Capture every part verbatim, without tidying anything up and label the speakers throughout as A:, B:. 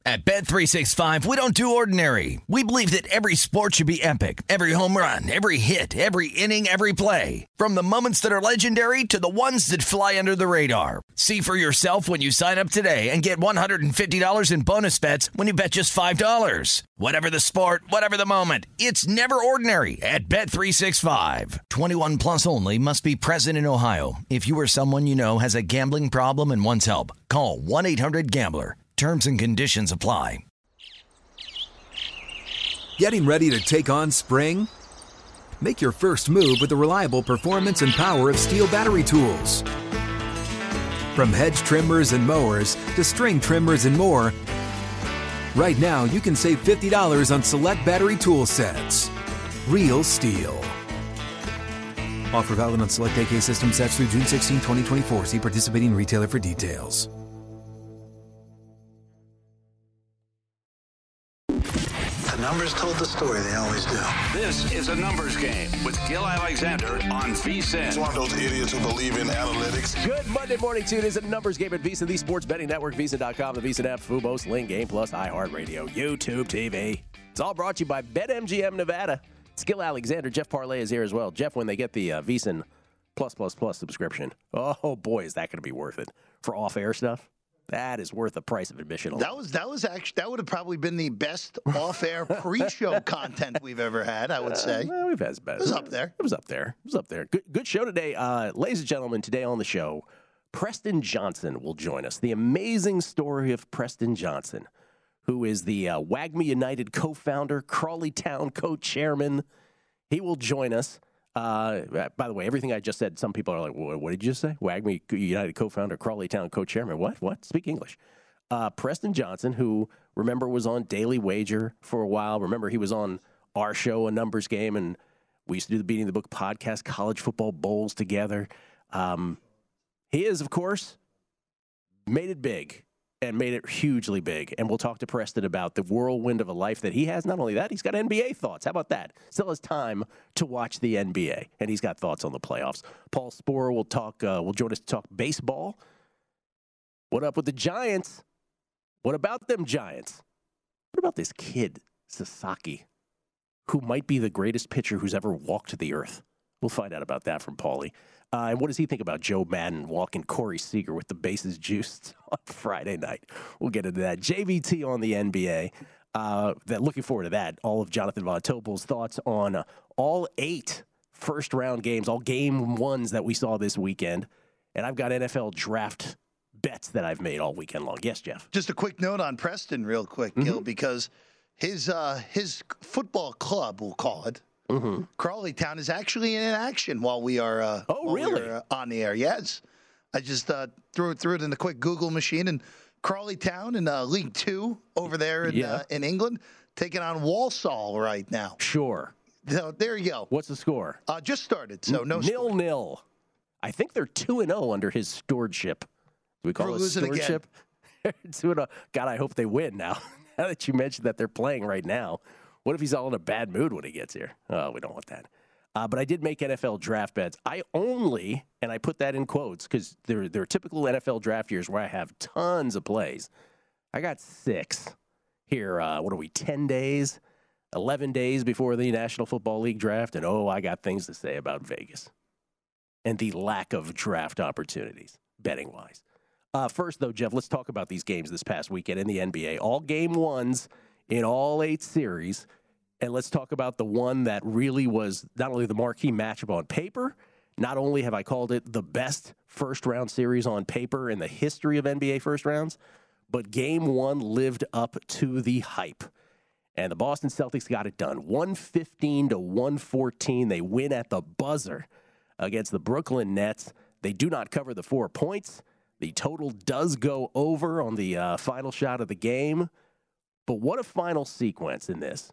A: At Bet three sixty-five, we don't do ordinary. We believe that every sport should be epic. Every home run, every hit, every inning, every play. From the moments that are legendary to the ones that fly under the radar. See for yourself when you sign up today and get one hundred fifty dollars in bonus bets when you bet just five dollars. Whatever the sport, whatever the moment, it's never ordinary at Bet three sixty-five. twenty-one plus only. Must be present in Ohio. If you or someone you know has a gambling problem and wants help, call one eight hundred gambler. Terms and conditions apply.
B: Getting ready to take on spring? Make your first move with the reliable performance and power of Steel battery tools. From hedge trimmers and mowers to string trimmers and more, right now you can save fifty dollars on select battery tool sets. Real Steel. Offer valid on select A K system sets through June sixteenth, twenty twenty-four. See participating retailer for details.
C: The numbers told the story. They always do.
D: This is a numbers game with Gil Alexander on VSiN.
E: It's one of those idiots who believe in analytics.
F: Good Monday morning to you. It is a numbers game at VSiN, the sports betting network, VSiN dot com, the VSiN app, Fubo, Sling, Game Plus, iHeartRadio, YouTube T V. It's all brought to you by BetMGM Nevada. It's Gil Alexander. Jeff Parlay is here as well. Jeff, when they get the uh, VSiN Plus Plus Plus subscription, oh boy, is that going to be worth it for off-air stuff. That is worth the price of admission alone.
C: That was that was actually that would have probably been the best off-air pre-show content we've ever had. I would say.
F: Uh, well, we've had better.
C: It was up there.
F: It was up there. It was up there. Good, good show today, uh, ladies and gentlemen. Today on the show, Preston Johnson will join us. The amazing story of Preston Johnson, who is the uh, WAGMI United co-founder, Crawley Town co-chairman. He will join us. Uh, by the way, everything I just said, some people are like, what, what did you just say? WAGMI United co-founder, Crawley Town co-chairman. What? What? Speak English. Uh, Preston Johnson, who, remember, was on Daily Wager for a while. Remember, he was on our show, A Numbers Game, and we used to do the Beating the Book podcast, college football bowls together. Um, he is, of course, made it big. And made it hugely big. And we'll talk to Preston about the whirlwind of a life that he has. Not only that, he's got N B A thoughts. How about that? Still has time to watch the N B A. And he's got thoughts on the playoffs. Paul Sporer will talk. Uh, will join us to talk baseball. What up with the Giants? What about them Giants? What about this kid, Sasaki, who might be the greatest pitcher who's ever walked the earth? We'll find out about that from Paulie. Uh, and what does he think about Joe Madden walking Corey Seager with the bases juiced on Friday night? We'll get into that. J V T on the N B A. Uh, that looking forward to that. All of Jonathan Von Tobel's thoughts on uh, all eight first-round games, all game ones that we saw this weekend. And I've got N F L draft bets that I've made all weekend long. Yes, Jeff?
C: Just a quick note on Preston real quick, mm-hmm. Gil, because his uh, his football club, we'll call it, Mm-hmm. Crawley Town is actually in action while we are uh,
F: oh really
C: we are, uh, on the air. Yes, I just uh, threw it threw it in the quick Google machine, and Crawley Town in uh, League Two over there in
F: yeah.
C: uh, in England taking on Walsall right now.
F: Sure.
C: So there you go.
F: What's the score?
C: Uh, just started, so no
F: nil score. nil. I think they're two and zero under his stewardship. Do we call it stewardship? two and oh. God, I hope they win now. Now that you mentioned that they're playing right now. What if he's all in a bad mood when he gets here? Oh, we don't want that. Uh, but I did make N F L draft bets. I only, and I put that in quotes because they're, they're typical N F L draft years where I have tons of plays. I got six here. Uh, what are we, ten days, eleven days before the National Football League draft? And, oh, I got things to say about Vegas and the lack of draft opportunities, betting-wise. Uh, first, though, Jeff, let's talk about these games this past weekend in the N B A. All game ones in all eight series. And let's talk about the one that really was not only the marquee matchup on paper, not only have I called it the best first-round series on paper in the history of N B A first rounds, but game one lived up to the hype. And the Boston Celtics got it done. one fifteen to one fourteen. They win at the buzzer against the Brooklyn Nets. They do not cover the four points. The total does go over on the uh, final shot of the game. But what a final sequence in this.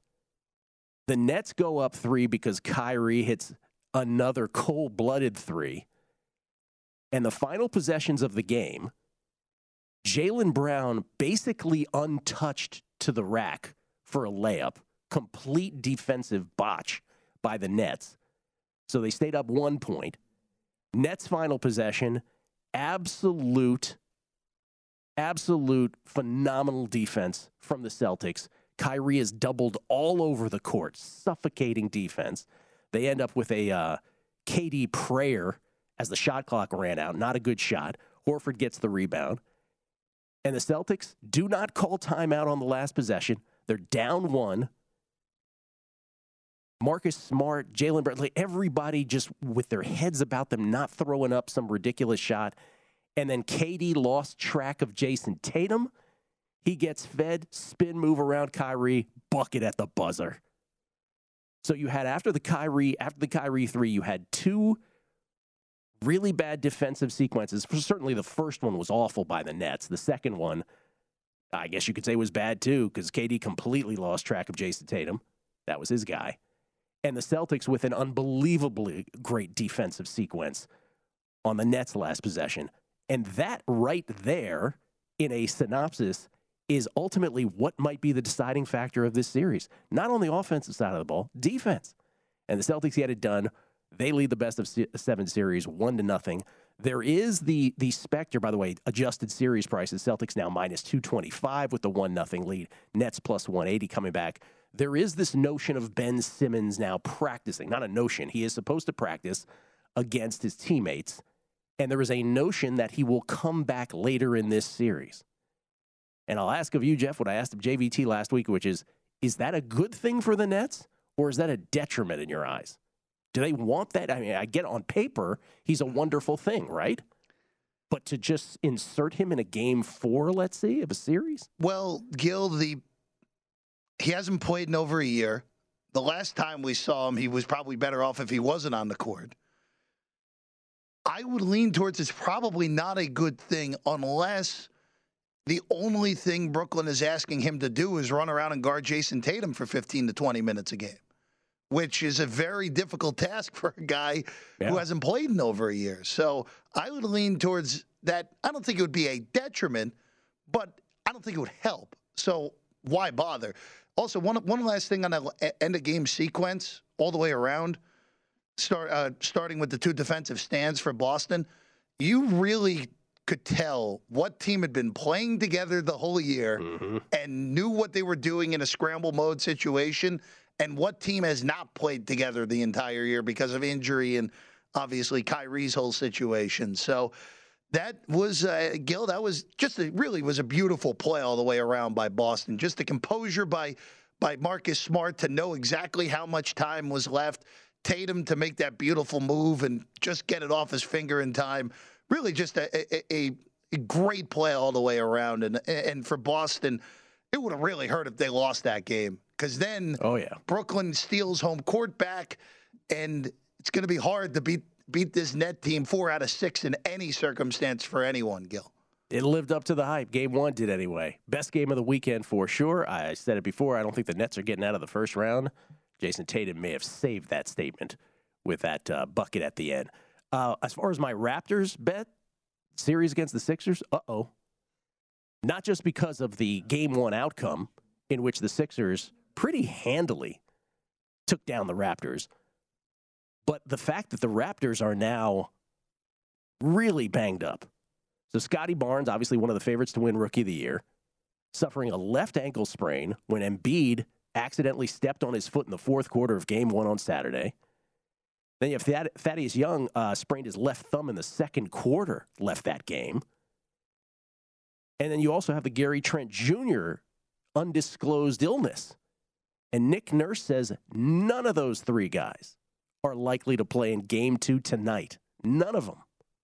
F: The Nets go up three because Kyrie hits another cold-blooded three. And the final possessions of the game, Jaylen Brown basically untouched to the rack for a layup. Complete defensive botch by the Nets. So they stayed up one point. Nets final possession, absolute Absolute phenomenal defense from the Celtics. Kyrie is doubled all over the court, suffocating defense. They end up with a uh, K D prayer as the shot clock ran out. Not a good shot. Horford gets the rebound. And the Celtics do not call timeout on the last possession. They're down one. Marcus Smart, Jalen Bradley, everybody just with their heads about them, not throwing up some ridiculous shot. And then K D lost track of Jason Tatum. He gets fed, spin move around Kyrie, bucket at the buzzer. So you had after the Kyrie, after the Kyrie three, you had two really bad defensive sequences. Certainly the first one was awful by the Nets. The second one, I guess you could say was bad too, because K D completely lost track of Jason Tatum. That was his guy. And the Celtics with an unbelievably great defensive sequence on the Nets' last possession. And that right there in a synopsis is ultimately what might be the deciding factor of this series. Not on the offensive side of the ball, defense. And the Celtics get it done. They lead the best of seven series, one to nothing. There is the the specter, by the way, adjusted series prices. Celtics now minus two twenty-five with the one nothing lead. Nets plus one eighty coming back. There is this notion of Ben Simmons now practicing. Not a notion. He is supposed to practice against his teammates. And there is a notion that he will come back later in this series. And I'll ask of you, Jeff, what I asked of J V T last week, which is, is that a good thing for the Nets, or is that a detriment in your eyes? Do they want that? I mean, I get on paper, he's a wonderful thing, right? But to just insert him in a game four, let's see, of a series?
C: Well, Gil, the he hasn't played in over a year. The last time we saw him, he was probably better off if he wasn't on the court. I would lean towards it's probably not a good thing unless the only thing Brooklyn is asking him to do is run around and guard Jason Tatum for fifteen to twenty minutes a game, which is a very difficult task for a guy yeah. who hasn't played in over a year. So I would lean towards that. I don't think it would be a detriment, but I don't think it would help. So why bother? Also, one one last thing on the end of game sequence, all the way around, start uh, starting with the two defensive stands for Boston. You really could tell what team had been playing together the whole year mm-hmm. and knew what they were doing in a scramble mode situation, and what team has not played together the entire year because of injury and obviously Kyrie's whole situation. So that was, uh, Gil, that was just a, really was a beautiful play all the way around by Boston. Just the composure by by Marcus Smart to know exactly how much time was left. Tatum to make that beautiful move and just get it off his finger in time. Really just a, a, a great play all the way around. And and for Boston, it would have really hurt if they lost that game. Because then
F: oh, yeah.
C: Brooklyn steals home court back, and it's going to be hard to beat beat this net team four out of six in any circumstance for anyone, Gil.
F: It lived up to the hype. Game one did anyway. Best game of the weekend for sure. I said it before. I don't think the Nets are getting out of the first round. Jason Tatum may have saved that statement with that uh, bucket at the end. Uh, as far as my Raptors bet, series against the Sixers, uh-oh. Not just because of the game one outcome in which the Sixers pretty handily took down the Raptors, but the fact that the Raptors are now really banged up. So Scotty Barnes, obviously one of the favorites to win Rookie of the Year, suffering a left ankle sprain when Embiid accidentally stepped on his foot in the fourth quarter of game one on Saturday. Then you have Thad- Thaddeus Young uh, sprained his left thumb in the second quarter, left that game. And then you also have the Gary Trent Junior undisclosed illness. And Nick Nurse says none of those three guys are likely to play in game two tonight. None of them.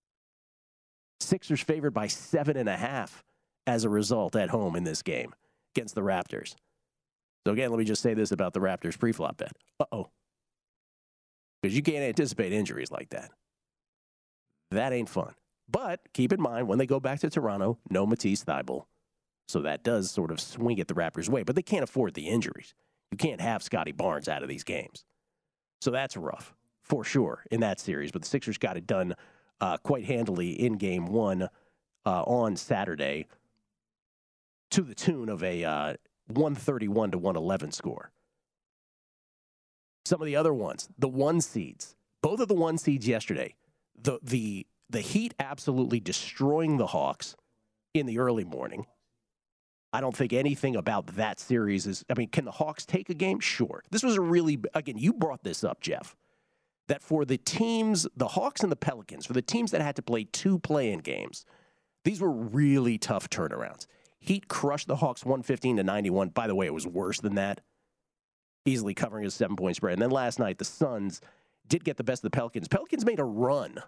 F: Sixers favored by seven and a half as a result at home in this game against the Raptors. So again, let me just say this about the Raptors pre-flop bet. Uh-oh. Because you can't anticipate injuries like that. That ain't fun. But keep in mind, when they go back to Toronto, no Matisse Thybulle. So that does sort of swing it the Raptors' way. But they can't afford the injuries. You can't have Scotty Barnes out of these games. So that's rough, for sure, in that series. But the Sixers got it done uh, quite handily in game one uh, on Saturday to the tune of a uh, one thirty-one to one eleven score. Some of the other ones, the one seeds, both of the one seeds yesterday, the the the Heat absolutely destroying the Hawks, in the early morning. I don't think anything about that series is, I mean, can the Hawks take a game? Sure. This was a really, again, you brought this up, Jeff, that for the teams, the Hawks and the Pelicans, for the teams that had to play two play-in games, these were really tough turnarounds. Heat crushed the Hawks one fifteen to ninety-one. By the way, it was worse than that, easily covering a seven-point spread. And then last night, the Suns did get the best of the Pelicans. Pelicans made a run.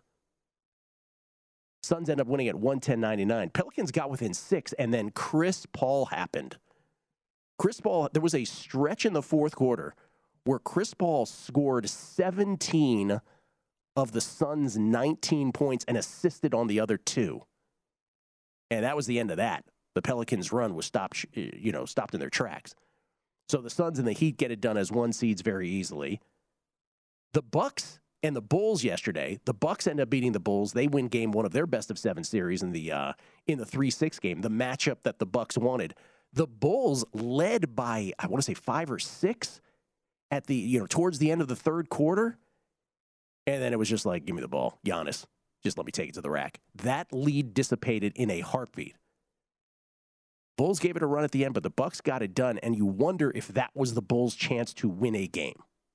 F: Suns end up winning at one ten ninety-nine. Pelicans got within six, and then Chris Paul happened. Chris Paul, there was a stretch in the fourth quarter where Chris Paul scored seventeen of the Suns' nineteen points and assisted on the other two. And that was the end of that. The Pelicans' run was stopped, you know, stopped in their tracks. So the Suns and the Heat get it done as one seeds very easily. The Bucks and the Bulls yesterday, the Bucks end up beating the Bulls. They win game one of their best of seven series in the uh, in the three six game, the matchup that the Bucks wanted. The Bulls led by, I want to say five or six at the, you know, towards the end of the third quarter. And then it was just like, give me the ball, Giannis. Just let me take it to the rack. That lead dissipated in a heartbeat. Bulls gave it a run at the end, but the Bucks got it done, and you wonder if that was the Bulls' chance to win a game.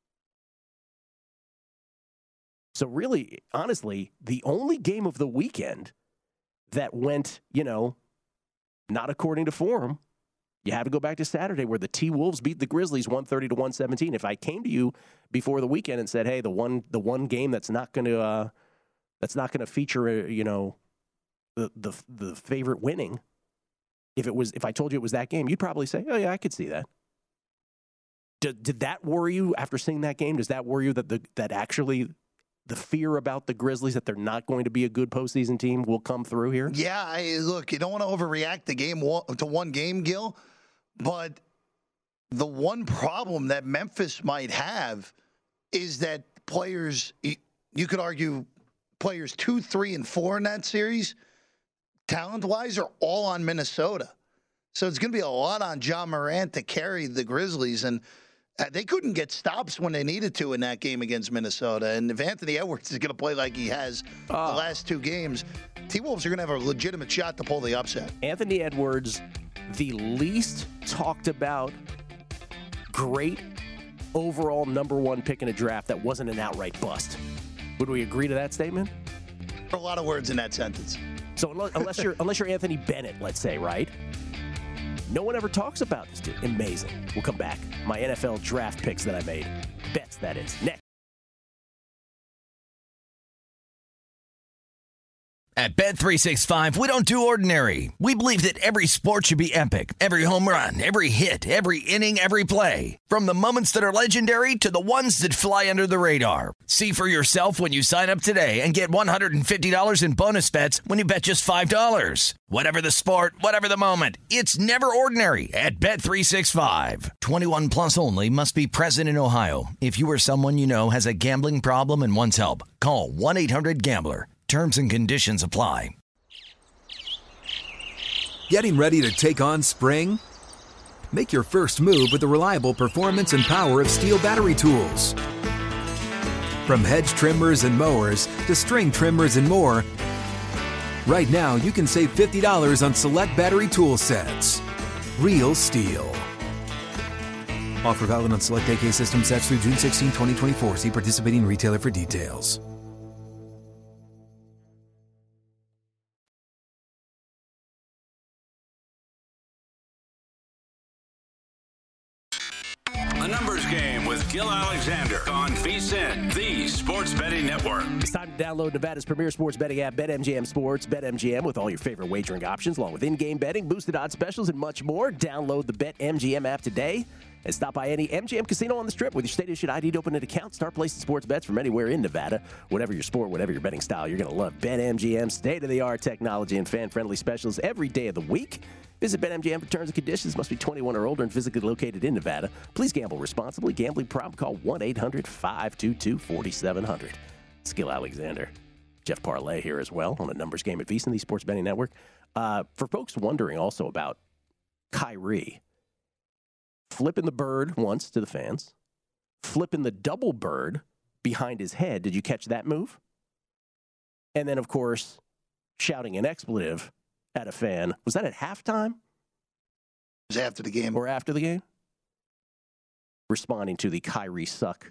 F: So really, honestly, the only game of the weekend that went, you know, not according to form, you have to go back to Saturday where the T-Wolves beat the Grizzlies one thirty to one seventeen. If I came to you before the weekend and said, hey, the one the one game that's not going to uh, that's not going to feature, uh, you know, the, the the favorite winning, if it was if I told you it was that game, you'd probably say, oh, yeah, I could see that. Did, did that worry you after seeing that game? Does that worry you that the that actually the fear about the Grizzlies that they're not going to be a good postseason team will come through here?
C: Yeah, I, look, you don't want to overreact the game one, to one game, Gil, but the one problem that Memphis might have is that players, you could argue players two, three, and four in that series, talent-wise, are all on Minnesota. So it's going to be a lot on John Morant to carry the Grizzlies, and they couldn't get stops when they needed to in that game against Minnesota. And if Anthony Edwards is going to play like he has oh. the last two games, T-Wolves are going to have a legitimate shot to pull the upset.
F: Anthony Edwards, the least talked about, great overall number one pick in a draft that wasn't an outright bust. Would we agree to that statement?
C: There are a lot of words in that sentence.
F: So unless you're unless you're Anthony Bennett, let's say, right? No one ever talks about this dude. Amazing. We'll come back. My N F L draft picks that I made. Bets, that is. Next.
A: At Bet three sixty-five, we don't do ordinary. We believe that every sport should be epic. Every home run, every hit, every inning, every play. From the moments that are legendary to the ones that fly under the radar. See for yourself when you sign up today and get one hundred fifty dollars in bonus bets when you bet just five dollars. Whatever the sport, whatever the moment, it's never ordinary at Bet three sixty-five. twenty-one plus only. Must be present in Ohio. If you or someone you know has a gambling problem and wants help, call one eight hundred gambler. Terms and conditions apply.
B: Getting ready to take on spring? Make your first move with the reliable performance and power of Steel battery tools. From hedge trimmers and mowers to string trimmers and more, right now you can save fifty dollars on select battery tool sets. Real Steel. Offer valid on select A K system sets through June sixteenth, twenty twenty-four. See participating retailer for details.
D: A Numbers Game with Gil Alexander on V S I N, the Sports Betting Network.
F: It's time to download Nevada's premier sports betting app, BetMGM Sports. BetMGM with all your favorite wagering options, along with in-game betting, boosted odds specials, and much more. Download the BetMGM app today and stop by any M G M casino on the Strip with your state-issued I D to open an account. Start placing sports bets from anywhere in Nevada. Whatever your sport, whatever your betting style, you're going to love BetMGM. State-of-the-art technology and fan-friendly specials every day of the week. Visit BetMGM for terms and conditions. Must be twenty-one or older and physically located in Nevada. Please gamble responsibly. Gambling problem? Call one eight hundred five two two four seven zero zero. Skill Alexander. Jeff Parlay here as well on a Numbers Game at V S I N, the Sports Betting Network. Uh, for folks wondering also about Kyrie, flipping the bird once to the fans, flipping the double bird behind his head. Did you catch that move? And then, of course, shouting an expletive had a fan. Was that at halftime?
C: It was after the game.
F: Or after the game? Responding to the Kyrie suck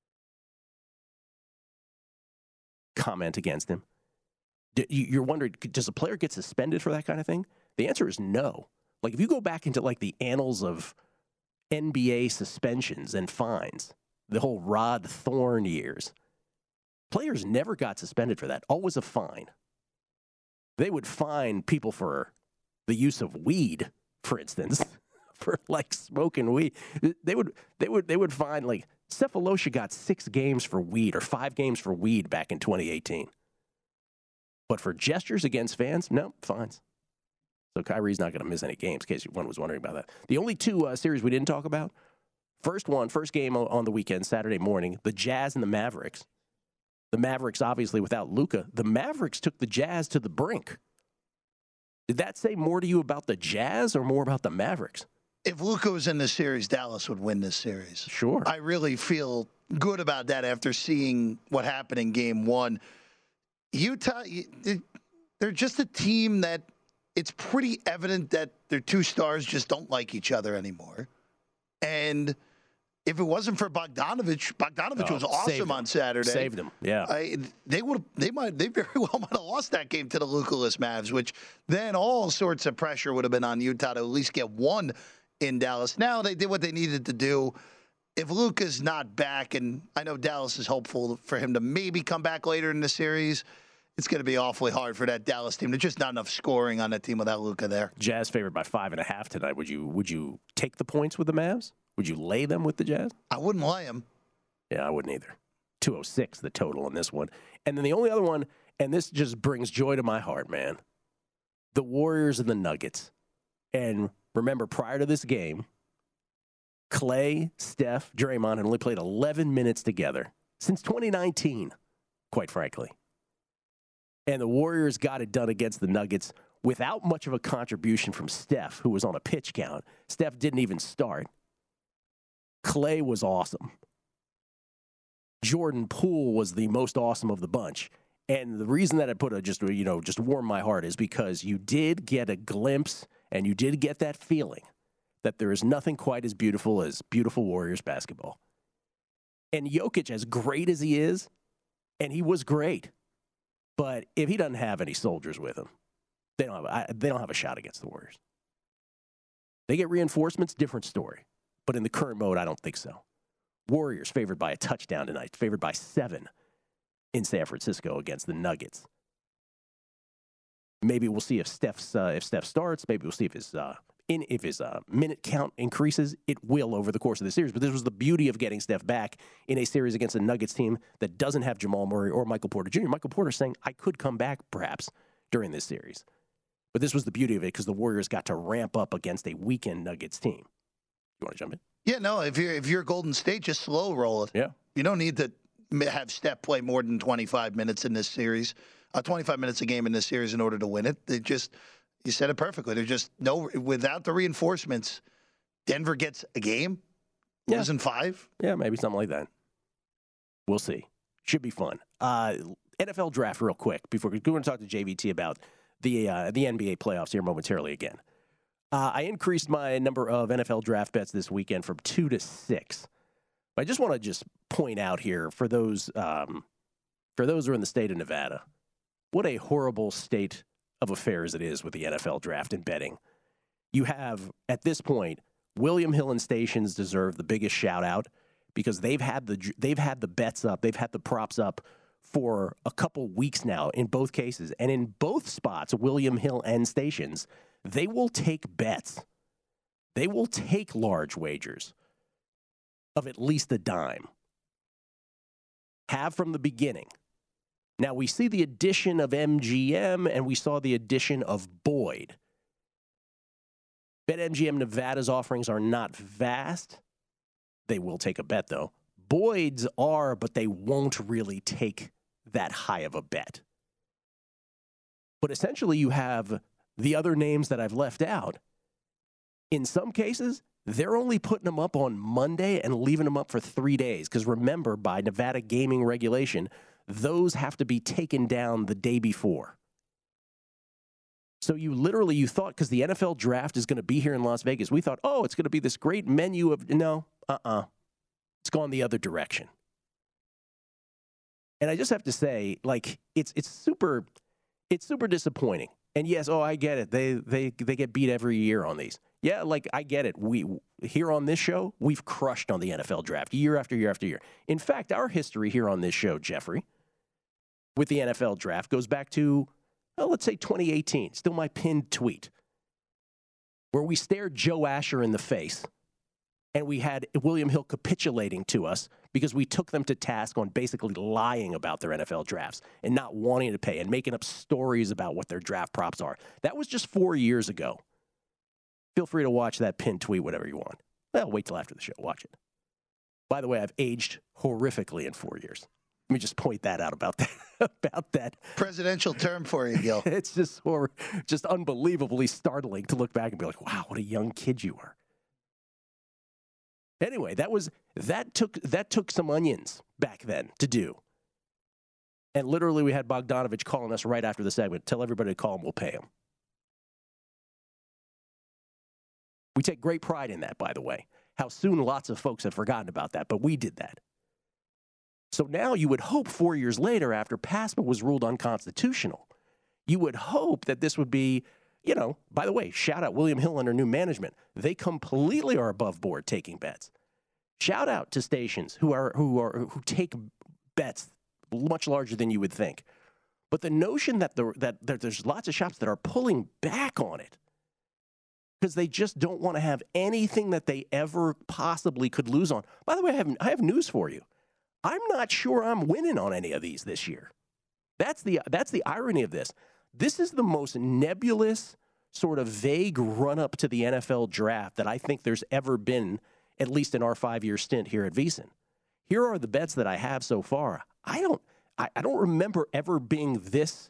F: comment against him. You're wondering, does a player get suspended for that kind of thing? The answer is no. Like, if you go back into, like, the annals of N B A suspensions and fines, the whole Rod Thorne years, players never got suspended for that. Always a fine. They would fine people for the use of weed, for instance, for, like, smoking weed. They would, they would, they would fine, like, Cephalosha got six games for weed or five games for weed back in twenty eighteen. But for gestures against fans, no, fines. So Kyrie's not going to miss any games, in case one was wondering about that. The only two uh, series we didn't talk about, first one, first game on the weekend, Saturday morning, the Jazz and the Mavericks. The Mavericks, obviously, without Luka. The Mavericks took the Jazz to the brink. Did that say more to you about the Jazz or more about the Mavericks?
C: If Luka was in this series, Dallas would win this series.
F: Sure.
C: I really feel good about that after seeing what happened in game one. Utah, they're just a team that it's pretty evident that their two stars just don't like each other anymore. And if it wasn't for Bogdanovich, Bogdanovich oh, was awesome on Saturday.
F: Saved him, yeah.
C: I, they would, they might, they very well might have lost that game to the Luka-less Mavs, which then all sorts of pressure would have been on Utah to at least get one in Dallas. Now they did what they needed to do. If Luka's not back, and I know Dallas is hopeful for him to maybe come back later in the series, it's going to be awfully hard for that Dallas team. There's just not enough scoring on that team without Luka there.
F: Jazz favored by five and a half tonight. Would you would you take the points with the Mavs? Would you lay them with the Jazz?
C: I wouldn't lay them.
F: Yeah, I wouldn't either. two oh six the total on this one. And then the only other one, and this just brings joy to my heart, man, the Warriors and the Nuggets. And remember, prior to this game, Clay, Steph, Draymond had only played eleven minutes together since twenty nineteen, quite frankly. And the Warriors got it done against the Nuggets without much of a contribution from Steph, who was on a pitch count. Steph didn't even start. Clay was awesome. Jordan Poole was the most awesome of the bunch. And the reason that I put a just, you know, just warm my heart is because you did get a glimpse and you did get that feeling that there is nothing quite as beautiful as beautiful Warriors basketball. And Jokic, as great as he is, and he was great, but if he doesn't have any soldiers with him, they don't have, I, they don't have a shot against the Warriors. They get reinforcements, different story. But in the current mode, I don't think so. Warriors favored by a touchdown tonight, favored by seven in San Francisco against the Nuggets. Maybe we'll see if Steph's uh, if Steph starts. Maybe we'll see if his uh, in if his uh, minute count increases. It will over the course of the series. But this was the beauty of getting Steph back in a series against a Nuggets team that doesn't have Jamal Murray or Michael Porter Junior Michael Porter saying, I could come back perhaps during this series. But this was the beauty of it because the Warriors got to ramp up against a weakened Nuggets team. You want to jump in?
C: Yeah, no. If you're if you're Golden State, just slow roll it.
F: Yeah,
C: you don't need to have Steph play more than twenty-five minutes in this series, uh, twenty-five minutes a game in this series in order to win it. They just you said it perfectly. There's just no without the reinforcements. Denver gets a game,
F: yeah.
C: losing five.
F: Yeah, maybe something like that. We'll see. Should be fun. Uh, N F L draft real quick before we're going to talk to J V T about the uh, the N B A playoffs here momentarily again. Uh, I increased my number of N F L draft bets this weekend from two to six. But I just want to just point out here for those um, for those who are in the state of Nevada, what a horrible state of affairs it is with the N F L draft and betting. You have, at this point, William Hill and Stations deserve the biggest shout out because they've had the they've had the bets up, they've had the props up for a couple weeks now in both cases. And in both spots, William Hill and Stations, they will take bets. They will take large wagers of at least a dime. Have from the beginning. Now, we see the addition of M G M, and we saw the addition of Boyd. BetMGM Nevada's offerings are not vast. They will take a bet, though. Boyd's are, but they won't really take that high of a bet. But essentially, you have the other names that I've left out. In some cases, they're only putting them up on Monday and leaving them up for three days. Because remember, by Nevada gaming regulation, those have to be taken down the day before. So you literally, you thought, because the N F L draft is going to be here in Las Vegas, we thought, oh, it's going to be this great menu of, no, uh-uh. It's gone the other direction. And I just have to say, like, it's it's super, it's super disappointing. And yes, oh, I get it. They they they get beat every year on these. Yeah, like, I get it. We here on this show, we've crushed on the N F L draft year after year after year. In fact, our history here on this show, Jeffrey, with the N F L draft goes back to, well, let's say twenty eighteen, still my pinned tweet, where we stared Joe Asher in the face and we had William Hill capitulating to us because we took them to task on basically lying about their N F L drafts and not wanting to pay and making up stories about what their draft props are. That was just four years ago. Feel free to watch that pinned tweet, whatever you want. Well, wait till after the show. Watch it. By the way, I've aged horrifically in four years. Let me just point that out about that. about that
C: presidential term for you, Gil.
F: It's just or just unbelievably startling to look back and be like, "Wow, what a young kid you were." Anyway, that was that took that took some onions back then to do. And literally, we had Bogdanovich calling us right after the segment. Tell everybody to call him. We'll pay him. We take great pride in that, by the way. How soon lots of folks have forgotten about that, but we did that. So now you would hope four years later, after PASPA was ruled unconstitutional, you would hope that this would be, you know, by the way, shout out William Hill under new management. They completely are above board taking bets. Shout out to stations who are who are who take bets much larger than you would think. But the notion that the that, that there's lots of shops that are pulling back on it because they just don't want to have anything that they ever possibly could lose on. By the way, I have, I have news for you. I'm not sure I'm winning on any of these this year. That's the that's the irony of this. This is the most nebulous, sort of vague run-up to the N F L draft that I think there's ever been, at least in our five-year stint here at VSiN. Here are the bets that I have so far. I don't I, I don't remember ever being this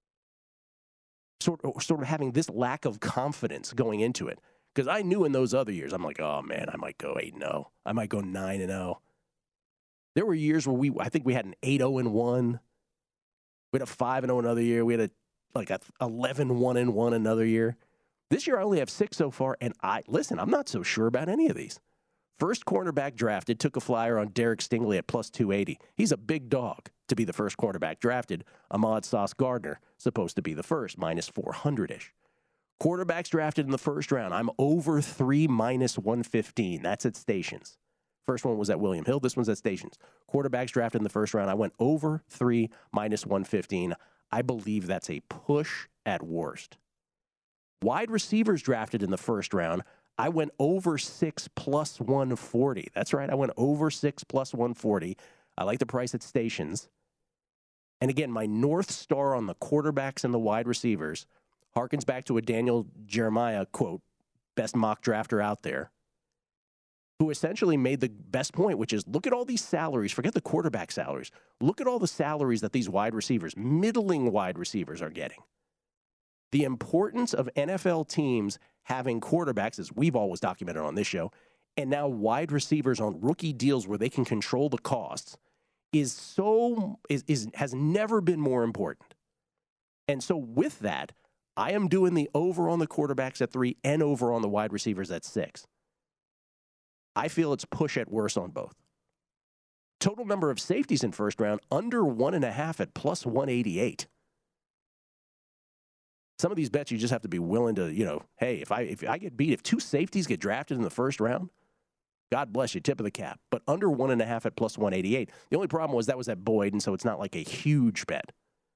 F: Sort of, sort of having this lack of confidence going into it. Because I knew in those other years, I'm like, oh, man, I might go eight and oh. I might go nine and oh. There were years where we, I think we had an eight oh and one. We had a five and oh another year. We had a like a eleven one and one another year. This year I only have six so far. And I, listen, I'm not so sure about any of these. First cornerback drafted, took a flyer on Derek Stingley at plus two eighty. He's a big dog to be the first cornerback drafted. Ahmad Sauce Gardner, supposed to be the first, minus four hundred-ish. Quarterbacks drafted in the first round, I'm over three, minus one fifteen. That's at Stations. First one was at William Hill. This one's at Stations. Quarterbacks drafted in the first round, I went over three, minus one fifteen. I believe that's a push at worst. Wide receivers drafted in the first round, I went over six plus one forty. That's right. I went over six plus one forty. I like the price at Stations. And again, my North Star on the quarterbacks and the wide receivers harkens back to a Daniel Jeremiah quote, best mock drafter out there, who essentially made the best point, which is look at all these salaries. Forget the quarterback salaries. Look at all the salaries that these wide receivers, middling wide receivers, are getting. The importance of N F L teams having quarterbacks, as we've always documented on this show, and now wide receivers on rookie deals where they can control the costs, is so is, is has never been more important. And so with that, I am doing the over on the quarterbacks at three and over on the wide receivers at six. I feel it's push at worse on both. Total number of safeties in first round, under one and a half at plus one eighty-eight. Some of these bets you just have to be willing to, you know, hey, if I if I get beat, if two safeties get drafted in the first round, God bless you, tip of the cap. But under one and a half at plus one eighty-eight. The only problem was that was at Boyd, and so it's not like a huge bet.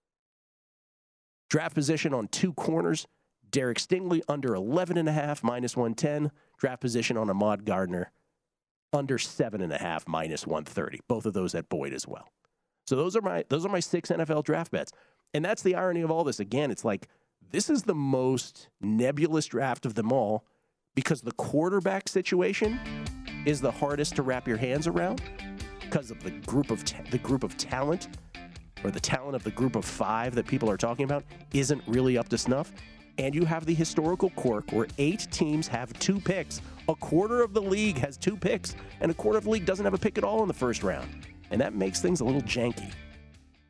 F: Draft position on two corners, Derek Stingley under eleven and a half, minus one ten. Draft position on Ahmad Gardner, under seven and a half, minus one thirty. Both of those at Boyd as well. So those are my those are my six N F L draft bets. And that's the irony of all this. Again, it's like this is the most nebulous draft of them all because the quarterback situation is the hardest to wrap your hands around because of the group of ta- the group of talent or the talent of the group of five that people are talking about isn't really up to snuff. And you have the historical quirk where eight teams have two picks. A quarter of the league has two picks, and a quarter of the league doesn't have a pick at all in the first round. And that makes things a little janky.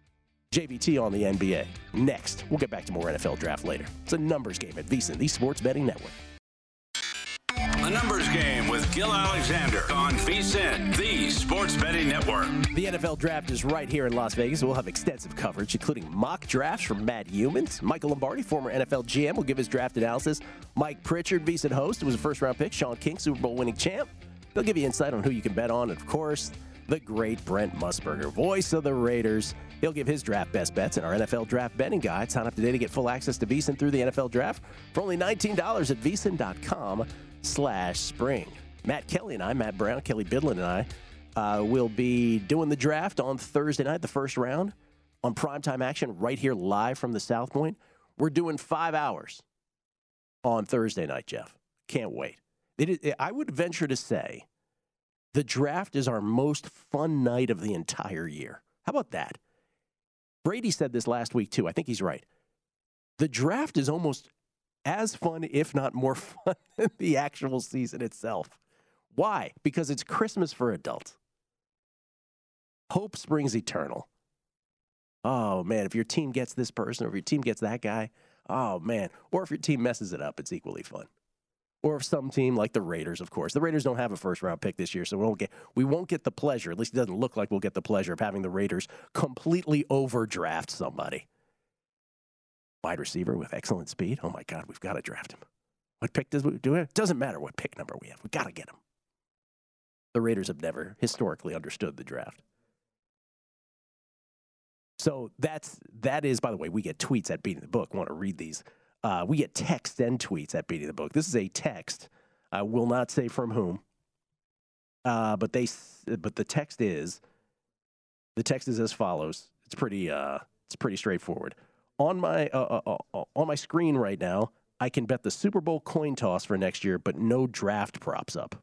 F: J V T on the N B A. Next, we'll get back to more N F L draft later. It's a numbers game at VSiN, the Sports Betting Network.
D: A numbers game with Gil Alexander on VSiN, the Sports Betting Network.
F: The N F L draft is right here in Las Vegas. We'll have extensive coverage, including mock drafts from Matt Humans. Michael Lombardi, former N F L G M, will give his draft analysis. Mike Pritchard, VSiN host, was a first-round pick. Sean King, Super Bowl winning champ. They'll give you insight on who you can bet on. And, of course, the great Brent Musburger, voice of the Raiders. He'll give his draft best bets in our N F L draft betting guide. Sign up today to get full access to VSiN through the N F L draft for only nineteen dollars at VSiN.com slash spring. Matt Kelly and I, Matt Brown, Kelly Bidlin and I, uh, will be doing the draft on Thursday night, the first round, on primetime action right here live from the South Point. We're doing five hours on Thursday night, Jeff. Can't wait. It is, I would venture to say the draft is our most fun night of the entire year. How about that? Brady said this last week, too. I think he's right. The draft is almost as fun, if not more fun, than the actual season itself. Why? Because it's Christmas for adults. Hope springs eternal. Oh, man, if your team gets this person or if your team gets that guy, oh, man. Or if your team messes it up, it's equally fun. Or if some team like the Raiders, of course. The Raiders don't have a first-round pick this year, so we won't get we won't get the pleasure, at least it doesn't look like we'll get the pleasure of having the Raiders completely overdraft somebody. Wide receiver with excellent speed. Oh, my God, we've got to draft him. What pick does we do? It doesn't matter what pick number we have. We've got to get him. The Raiders have never historically understood the draft. So that's, that is, by the way, we get tweets at Beating the Book. I want to read these. Uh, we get texts and tweets at Beating the Book. This is a text. I will not say from whom. Uh, but they, but the text is, the text is as follows. It's pretty, uh, it's pretty straightforward. On my, uh, uh, uh, on my screen right now, I can bet the Super Bowl coin toss for next year, but no draft props up.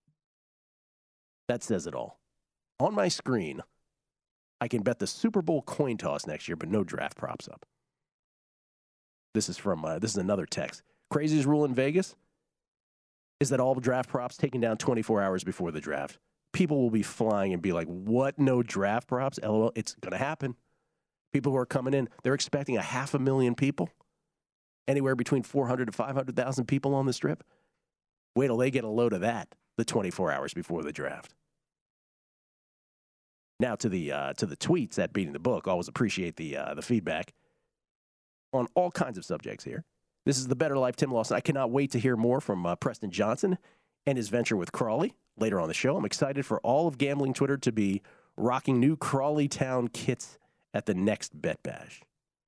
F: That says it all. On my screen, I can bet the Super Bowl coin toss next year, but no draft props up. This is from, uh, this is another text. Craziest rule in Vegas is that all draft props taken down twenty-four hours before the draft. People will be flying and be like, what, no draft props? L O L, it's going to happen. People who are coming in, they're expecting a half a million people, anywhere between four hundred to five hundred thousand people on the strip. Wait till they get a load of that the twenty-four hours before the draft. Now to the uh, to the tweets at Beating the Book. Always appreciate the uh, the feedback on all kinds of subjects here. This is the Better Life, Tim Lawson. I cannot wait to hear more from uh, Preston Johnson and his venture with Crawley later on the show. I'm excited for all of gambling Twitter to be rocking new Crawley Town kits at the next Bet Bash.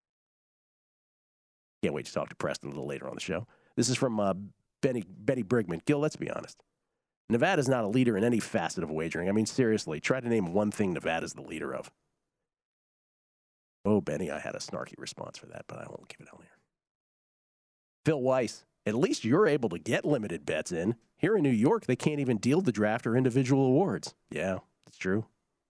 F: Can't wait to talk to Preston a little later on the show. This is from uh, Benny, Betty Brigman. Gil, let's be honest. Nevada's not a leader in any facet of wagering. I mean, seriously, try to name one thing Nevada's the leader of. Oh, Benny, I had a snarky response for that, but I won't give it out here. Phil Weiss, at least you're able to get limited bets in. Here in New York, they can't even deal the draft or individual awards. Yeah, that's true.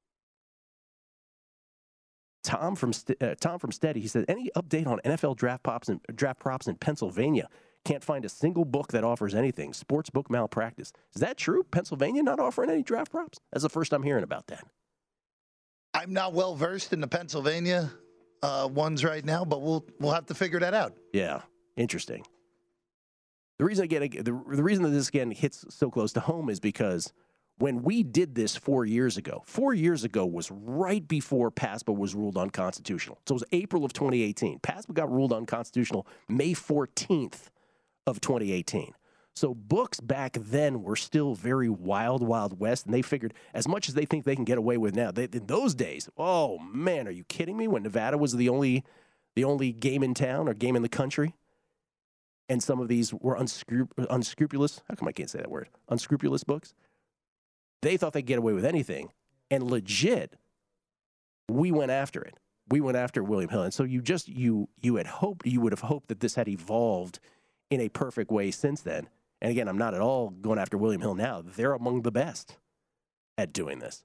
F: Tom from uh, Tom from Steady, he said, any update on N F L draft props and draft props in Pennsylvania? Can't find a single book that offers anything. Sportsbook malpractice. Is that true? Pennsylvania not offering any draft props? That's the first I'm hearing about that.
C: I'm not well versed in the Pennsylvania uh, ones right now, but we'll we'll have to figure that out.
F: Yeah, interesting. The reason again, the, the reason that this again hits so close to home is because when we did this four years ago, four years ago was right before PASPA was ruled unconstitutional. So it was April of twenty eighteen. PASPA got ruled unconstitutional May fourteenth of twenty eighteen. So books back then were still very wild, wild west, and they figured as much as they think they can get away with now, they, in those days, oh man, are you kidding me? When Nevada was the only, the only game in town or game in the country, and some of these were unscrup- unscrupulous. How come I can't say that word? Unscrupulous books. They thought they'd get away with anything, and legit, we went after it. We went after William Hill, and so you just you you had hoped you would have hoped that this had evolved in a perfect way since then. And again, I'm not at all going after William Hill now. They're among the best at doing this.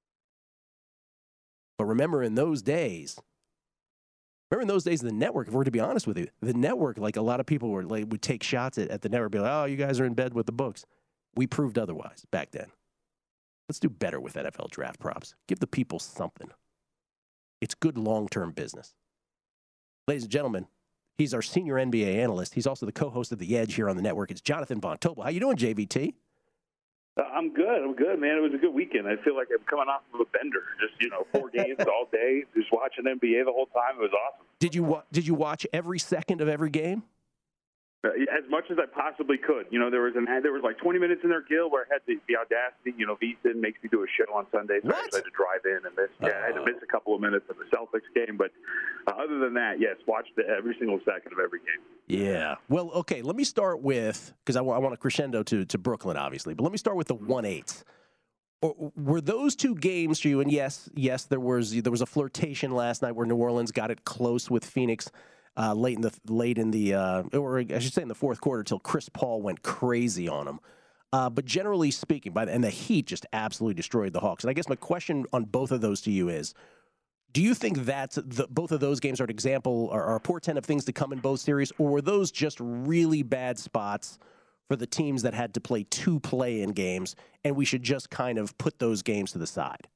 F: But remember, in those days, remember in those days, the network, if we're to be honest with you, the network, like a lot of people were like would take shots at, at the network, be like, oh, you guys are in bed with the books. We proved otherwise back then. Let's do better with N F L draft props. Give the people something. it's good long-term business. Ladies and gentlemen, he's our senior N B A analyst. He's also the co-host of The Edge here on the network. It's Jonathan Von Tobel. How you doing, J V T?
G: Uh, I'm good. I'm good, man. It was a good weekend. I feel like I'm coming off of a bender. Just, you know, four games all day, just watching N B A the whole time. It was awesome.
F: Did you wa- Did you watch every second of every game?
G: Uh, as much as I possibly could. You know, there was an there was like twenty minutes in there, Gil, where I had the, the audacity. You know, VSiN makes me do a show on Sunday, so
F: what?
G: I had to drive in and miss. Yeah, uh, I had to miss a couple of minutes of the Celtics game, but uh, other than that, yes, watched the, every single second of every game.
F: Yeah. Well, okay. Let me start with because I, w- I want to crescendo to to Brooklyn, obviously, but let me start with the one eights. Or, were those two games for you? And yes, yes, there was there was a flirtation last night where New Orleans got it close with Phoenix. Uh, late in the late in the uh, or I should say in the fourth quarter, till Chris Paul went crazy on him. Uh, but generally speaking, by the, and the Heat just absolutely destroyed the Hawks. And I guess my question on both of those to you is: do you think that the, both of those games are an example or are a portent of things to come in both series, or were those just really bad spots for the teams that had to play two play-in games, and we should just kind of put those games to the side?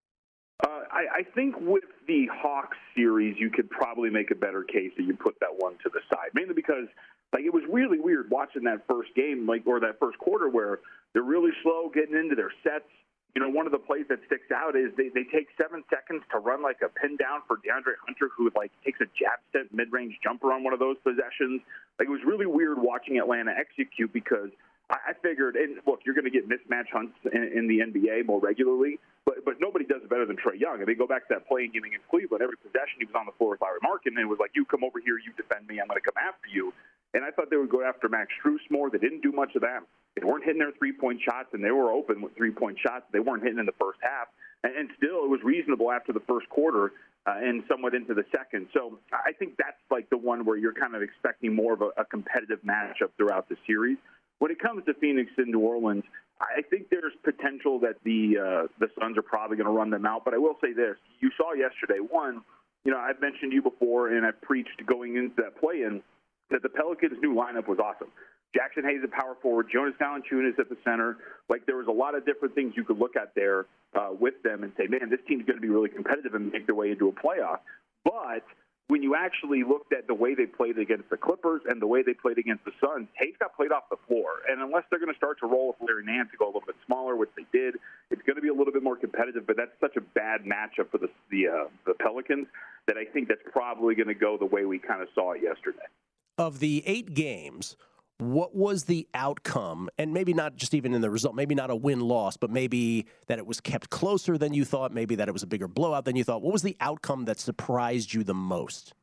G: Uh, I, I think with the Hawks series, you could probably make a better case that you put that one to the side, mainly because like it was really weird watching that first game, like or that first quarter where they're really slow getting into their sets. You know, one of the plays that sticks out is they, they take seven seconds to run like a pin down for DeAndre Hunter, who like takes a jab step mid-range jumper on one of those possessions. Like it was really weird watching Atlanta execute because I figured, and look, you're going to get mismatch hunts in, in the N B A more regularly, but but nobody does it better than Trae Young. I mean, go back to that playing game against Cleveland. Every possession he was on the floor with Larry Markin, and it was like, you come over here, you defend me, I'm going to come after you. And I thought they would go after Max Strus more. They didn't do much of that. They weren't hitting their three-point shots, and they were open with three-point shots. They weren't hitting in the first half. And, and still, it was reasonable after the first quarter uh, and somewhat into the second. So I think that's like the one where you're kind of expecting more of a, a competitive matchup throughout the series. When it comes to Phoenix and New Orleans, I think there's potential that the uh, the Suns are probably going to run them out. But I will say this. You saw yesterday, one, you know, I've mentioned you before, and I've preached going into that play-in, that the Pelicans' new lineup was awesome. Jackson Hayes at power forward, Jonas Valanciunas at the center. Like, there was a lot of different things you could look at there uh, with them and say, man, this team's going to be really competitive and make their way into a playoff. But when you actually looked at the way they played against the Clippers and the way they played against the Suns, Hayes got played off the floor. And unless they're going to start to roll with Larry Nance to go a little bit smaller, which they did, it's going to be a little bit more competitive. But that's such a bad matchup for the the, uh, the Pelicans that I think that's probably going to go the way we kind of saw it yesterday.
F: Of the eight games, what was the outcome? And maybe not just even in the result, maybe not a win-loss, but maybe that it was kept closer than you thought, maybe that it was a bigger blowout than you thought. What was the outcome that surprised you the most?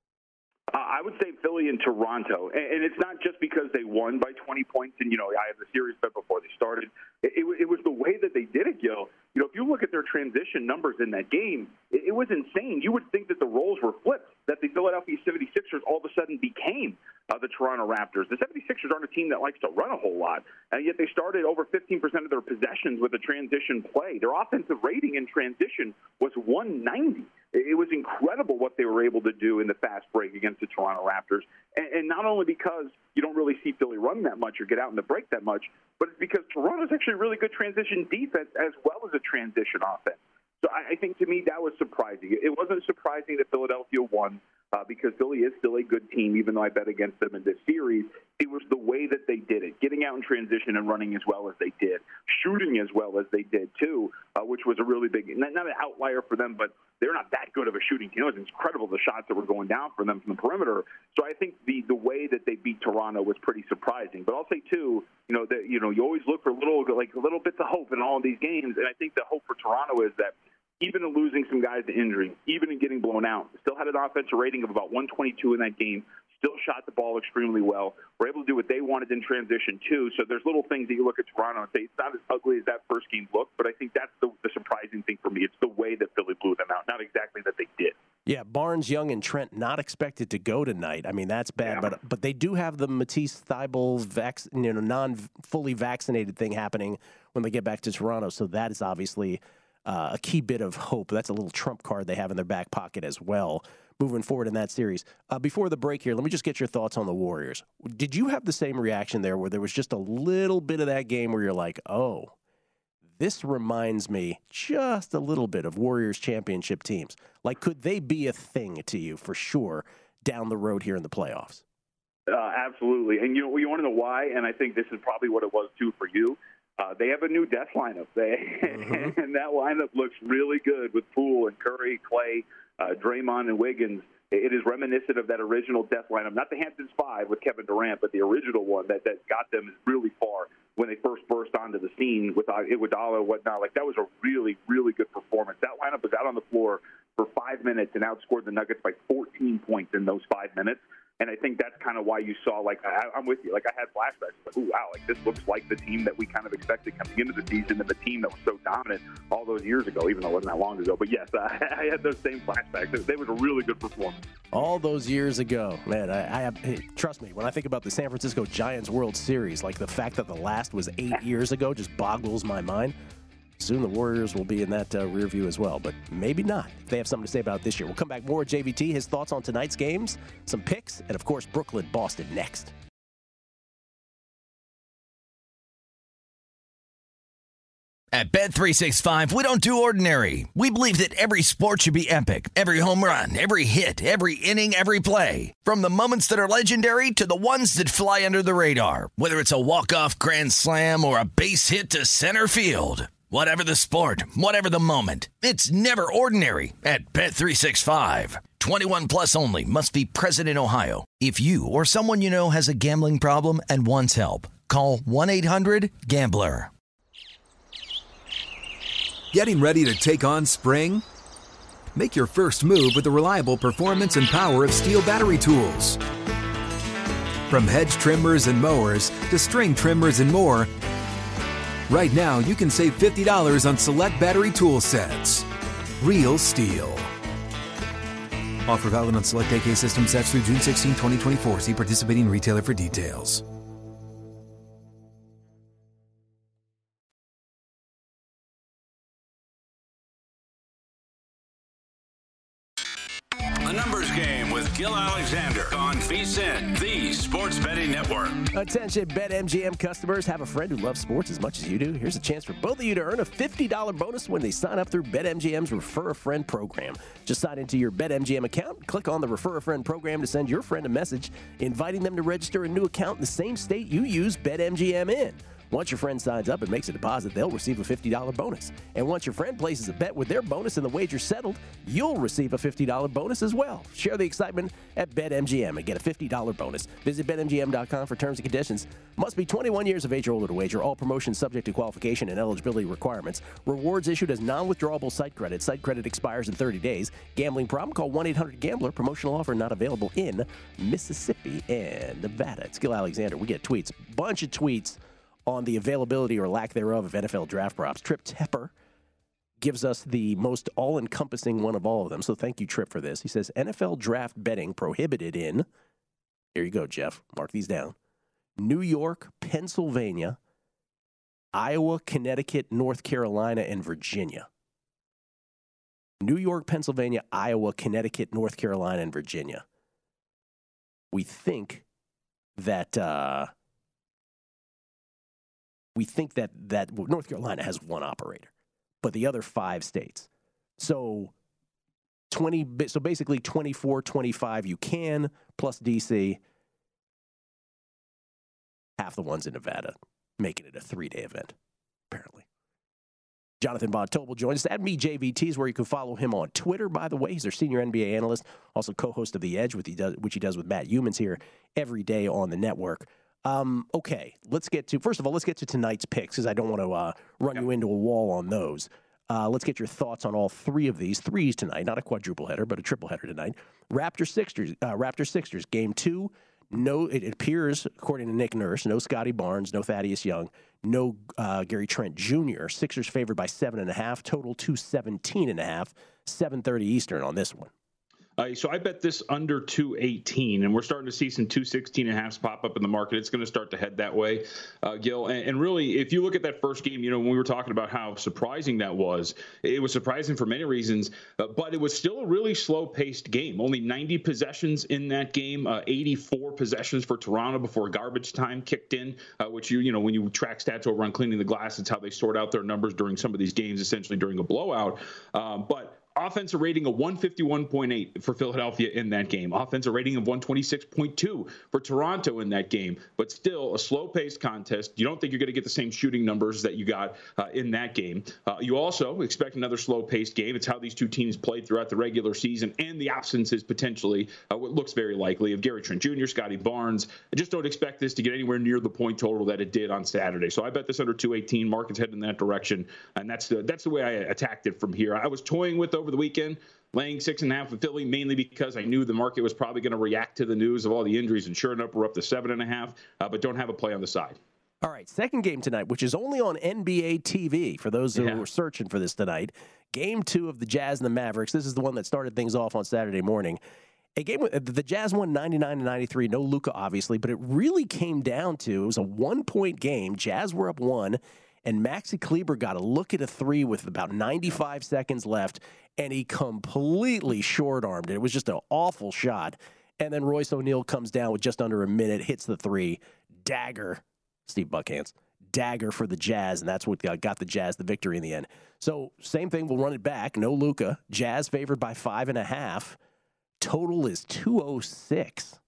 G: Uh, I would say Philly and Toronto, and, and it's not just because they won by twenty points, and, you know, I have the series bet before they started. It, it, it was the way that they did it, Gil. You know, if you look at their transition numbers in that game, it, it was insane. You would think that the roles were flipped, that the Philadelphia seventy-sixers all of a sudden became uh, the Toronto Raptors. The seventy-sixers aren't a team that likes to run a whole lot, and yet they started over fifteen percent of their possessions with a transition play. Their offensive rating in transition was one ninety. It was incredible what they were able to do in the fast break against the Toronto Raptors. And, and not only because you don't really see Philly run that much or get out in the break that much, but it's because Toronto's actually a really good transition defense as well as a transition offense. So I, I think to me that was surprising. It wasn't surprising that Philadelphia won uh, because Philly is still a good team, even though I bet against them in this series. It was the way that they did it, getting out in transition and running as well as they did, shooting as well as they did too, uh, which was a really big, not, not an outlier for them, but they're not that good of a shooting team. It was incredible the shots that were going down for them from the perimeter. So I think the the way that they beat Toronto was pretty surprising. But I'll say too, you know, that you know you always look for little like little bits of hope in all of these games, and I think the hope for Toronto is that even in losing some guys to injury, even in getting blown out, still had an offensive rating of about one twenty-two in that game, still shot the ball extremely well, were able to do what they wanted in transition too. So there's little things that you look at Toronto and say it's not as ugly as that first game looked, but I think that's the, the surprising thing for me. It's the way that Philly blew them out, not exactly that they did.
F: Yeah, Barnes, Young, and Trent not expected to go tonight. I mean, that's bad, yeah. but but they do have the Matisse Thybulle vac- you know, non-fully vaccinated thing happening when they get back to Toronto, so that is obviously uh, a key bit of hope. That's a little trump card they have in their back pocket as well, moving forward in that series. Uh, before the break here, let me just get your thoughts on the Warriors. Did you have the same reaction there where there was just a little bit of that game where you're like, oh, this reminds me just a little bit of Warriors championship teams. Like, could they be a thing to you for sure down the road here in the playoffs?
G: Uh, absolutely. And you know, you want to know why? And I think this is probably what it was, too, for you. Uh, they have a new death lineup. They, mm-hmm. And that lineup looks really good with Poole and Curry, Clay, uh, Draymond, and Wiggins. It is reminiscent of that original death lineup, not the Hamptons Five with Kevin Durant, but the original one that, that got them really far when they first burst onto the scene with Iguodala and whatnot. Like, that was a really, really good performance. That lineup was out on the floor for five minutes and outscored the Nuggets by fourteen points in those five minutes. And I think that's kind of why you saw, like, I, I'm with you. Like, I had flashbacks. Like, ooh, wow, like, this looks like the team that we kind of expected coming into the season and the team that was so dominant all those years ago, even though it wasn't that long ago. But, yes, I, I had those same flashbacks. It, it was a really good performance.
F: All those years ago. Man, I, I have, hey, trust me, when I think about the San Francisco Giants World Series, like, the fact that the last was eight years ago just boggles my mind. Soon the Warriors will be in that uh, rear view as well, but maybe not. They have something to say about it this year. We'll come back more at J V T, his thoughts on tonight's games, some picks, and, of course, Brooklyn-Boston next.
A: At Bet three sixty-five, we don't do ordinary. We believe that every sport should be epic. Every home run, every hit, every inning, every play. From the moments that are legendary to the ones that fly under the radar. Whether it's a walk-off grand slam or a base hit to center field. Whatever the sport, whatever the moment, it's never ordinary at Bet three sixty-five. twenty-one plus only. Must be present in Ohio. If you or someone you know has a gambling problem and wants help, call one eight hundred gambler.
B: Getting ready to take on spring? Make your first move with the reliable performance and power of Steel battery tools. From hedge trimmers and mowers to string trimmers and more, right now, you can save fifty dollars on select battery tool sets. Real Steel. Offer valid on select A K system sets through June sixteenth, twenty twenty-four. See participating retailer for details.
D: A numbers game with Gil Alexander on VSiN, the Sports Betting Network.
F: Attention BetMGM customers, have a friend who loves sports as much as you do. Here's a chance for both of you to earn a fifty dollars bonus when they sign up through BetMGM's Refer a Friend program. Just sign into your BetMGM account, click on the Refer a Friend program to send your friend a message inviting them to register a new account in the same state you use BetMGM in. Once your friend signs up and makes a deposit, they'll receive a fifty dollars bonus. And once your friend places a bet with their bonus and the wager settled, you'll receive a fifty dollars bonus as well. Share the excitement at BetMGM and get a fifty dollars bonus. Visit Bet M G M dot com for terms and conditions. Must be twenty-one years of age or older to wager. All promotions subject to qualification and eligibility requirements. Rewards issued as non-withdrawable site credit. Site credit expires in thirty days. Gambling problem? Call one eight hundred gambler. Promotional offer not available in Mississippi and Nevada. It's Gil Alexander. We get tweets. Bunch of tweets on the availability or lack thereof of N F L draft props. Trip Tepper gives us the most all-encompassing one of all of them, so thank you, Trip, for this. He says, N F L draft betting prohibited in, here you go, Jeff, mark these down, New York, Pennsylvania, Iowa, Connecticut, North Carolina, and Virginia. New York, Pennsylvania, Iowa, Connecticut, North Carolina, and Virginia. We think that... Uh, We think that, that well, North Carolina has one operator, but the other five states. So twenty. So basically twenty-four, twenty-five you can, plus D C. Half the ones in Nevada, making it a three-day event, apparently. Jonathan Von Tobel joins us. At me, J V T is where you can follow him on Twitter, by the way. He's our senior N B A analyst, also co-host of The Edge, which he does, which he does with Matt Humans here every day on the network. Um, okay, let's get to, first of all, let's get to tonight's picks, because I don't want to uh, run yep. you into a wall on those. Uh, let's get your thoughts on all three of these. Threes tonight, not a quadruple header, but a triple header tonight. Raptors Sixers, uh, Raptors Sixers, game two. No, it appears, according to Nick Nurse, no Scotty Barnes, no Thaddeus Young, no uh, Gary Trent Junior Sixers favored by seven and a half, total two seventeen and a half, seven thirty Eastern on this one.
H: Uh, so I bet this under two eighteen, and we're starting to see some two sixteen and a halves pop up in the market. It's going to start to head that way, uh, Gil. And, and really, if you look at that first game, you know, when we were talking about how surprising that was, it was surprising for many reasons, uh, but it was still a really slow-paced game. Only ninety possessions in that game, uh, eighty-four possessions for Toronto before garbage time kicked in, uh, which, you you know, when you track stats over on Cleaning the Glass, it's how they sort out their numbers during some of these games, essentially during a blowout. Um, but offensive rating of one fifty-one point eight for Philadelphia in that game. Offensive rating of one twenty-six point two for Toronto in that game. But still, a slow-paced contest. You don't think you're going to get the same shooting numbers that you got uh, in that game. Uh, you also expect another slow-paced game. It's how these two teams played throughout the regular season, and the absences potentially, uh, what looks very likely, of Gary Trent Junior, Scotty Barnes. I just don't expect this to get anywhere near the point total that it did on Saturday. So I bet this under two eighteen. Market's heading in that direction, and that's the, that's the way I attacked it from here. I was toying with over the weekend, laying six and a half with Philly, mainly because I knew the market was probably going to react to the news of all the injuries, and sure enough, we're up to seven and a half, uh, but don't have a play on the side.
F: All right, second game tonight, which is only on N B A T V for those who
H: yeah.
F: were searching for this tonight. Game two of the Jazz and the Mavericks. This is the one that started things off on Saturday morning. A game with, the Jazz won ninety-nine to ninety-three. No Luka, obviously, but it really came down to, it was a one-point game. Jazz were up one, and Maxi Kleber got a look at a three with about ninety-five seconds left, and he completely short-armed it. It was just an awful shot. And then Royce O'Neal comes down with just under a minute, hits the three. Dagger, Steve Buckhands, dagger for the Jazz, and that's what got the Jazz the victory in the end. So same thing, we'll run it back. No Luka. Jazz favored by five and a half. Total is two oh six.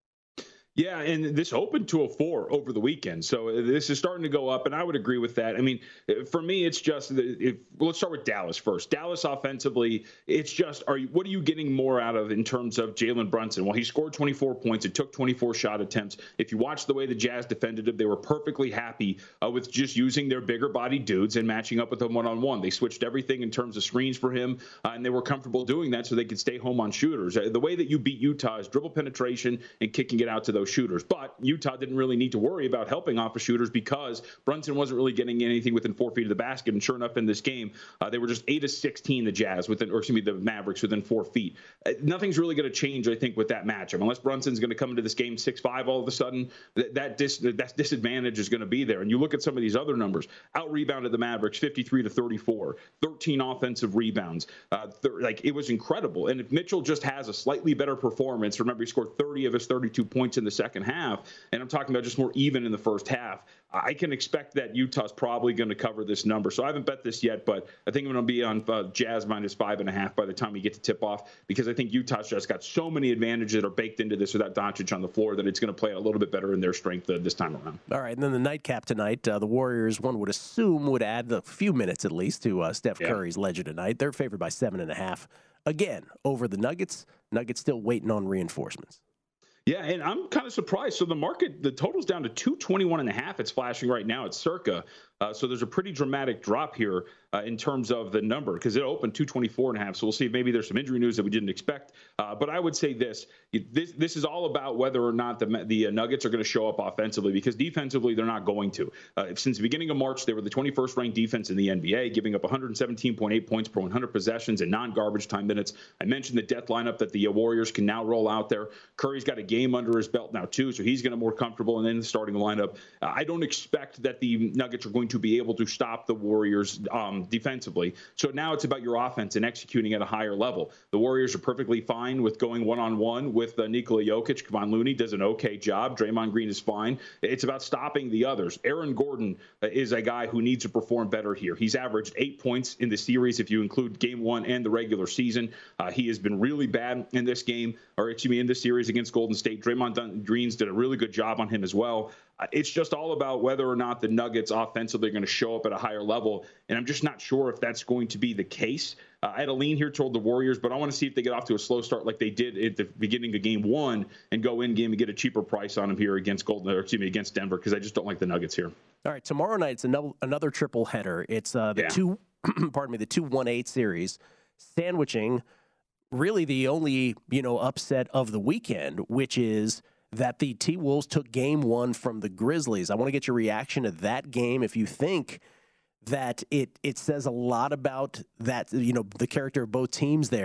H: Yeah, and this opened two oh four over the weekend, so this is starting to go up, and I would agree with that. I mean, for me, it's just if, let's start with Dallas first. Dallas offensively, it's just are you, what are you getting more out of in terms of Jalen Brunson? Well, he scored twenty-four points. It took twenty-four shot attempts. If you watch the way the Jazz defended him, they were perfectly happy uh, with just using their bigger body dudes and matching up with him one-on-one. They switched everything in terms of screens for him, uh, and they were comfortable doing that so they could stay home on shooters. Uh, the way that you beat Utah is dribble penetration and kicking it out to those shooters. But Utah didn't really need to worry about helping off of shooters because Brunson wasn't really getting anything within four feet of the basket. And sure enough, in this game, uh, they were just eight of sixteen, the Jazz, within, or excuse me, the Mavericks within four feet. Uh, nothing's really going to change, I think, with that matchup. Unless Brunson's going to come into this game six five all of a sudden, that that, dis, that disadvantage is going to be there. And you look at some of these other numbers, out-rebounded the Mavericks fifty-three to thirty-four, thirteen offensive rebounds. Uh, th- like, it was incredible. And if Mitchell just has a slightly better performance, remember he scored thirty of his thirty-two points in the second half, and I'm talking about just more even in the first half, I can expect that Utah's probably going to cover this number. So I haven't bet this yet, but I think I'm going to be on uh, Jazz minus five and a half by the time we get to tip off, because I think Utah's just got so many advantages that are baked into this without Doncic on the floor that it's going to play a little bit better in their strength uh, this time around.
F: All right, and then the nightcap tonight, uh, the Warriors, one would assume, would add a few minutes at least to uh, Steph yeah. Curry's ledger tonight. They're favored by seven and a half. Again, over the Nuggets. Nuggets still waiting on reinforcements.
H: Yeah, and I'm kind of surprised. So the market, the total's down to two twenty-one and a half. It's flashing right now. It's circa. Uh, so there's a pretty dramatic drop here uh, in terms of the number, because it opened two twenty-four and a half. So we'll see if maybe there's some injury news that we didn't expect. Uh, but I would say this, this this is all about whether or not the the uh, Nuggets are going to show up offensively, because defensively they're not going to. Uh, since the beginning of March, they were the twenty-first ranked defense in the N B A, giving up one seventeen point eight points per one hundred possessions and non-garbage time minutes. I mentioned the death lineup that the uh, Warriors can now roll out there. Curry's got a game under his belt now too, so he's going to more comfortable. And then the starting lineup, uh, I don't expect that the Nuggets are going to be able to stop the Warriors um, defensively. So now it's about your offense and executing at a higher level. The Warriors are perfectly fine with going one-on-one with uh, Nikola Jokic. Kevon Looney does an okay job. Draymond Green is fine. It's about stopping the others. Aaron Gordon uh, is a guy who needs to perform better here. He's averaged eight points in the series if you include game one and the regular season. Uh, he has been really bad in this game, or excuse me, in this series against Golden State. Draymond Green's did a really good job on him as well. Uh, it's just all about whether or not the Nuggets offensively are going to show up at a higher level, and I'm just not sure if that's going to be the case. Uh, I had a lean here toward the Warriors, but I want to see if they get off to a slow start like they did at the beginning of game one and go in game and get a cheaper price on them here against Golden, or excuse me, against Denver, because I just don't like the Nuggets here.
F: All right, tomorrow night it's another another triple header. It's uh, the yeah. two, pardon me, the two one eight series, sandwiching really the only you know upset of the weekend, which is that the T-Wolves took game one from the Grizzlies. I want to get your reaction to that game. If you think that it it says a lot about that, you know, the character of both teams there,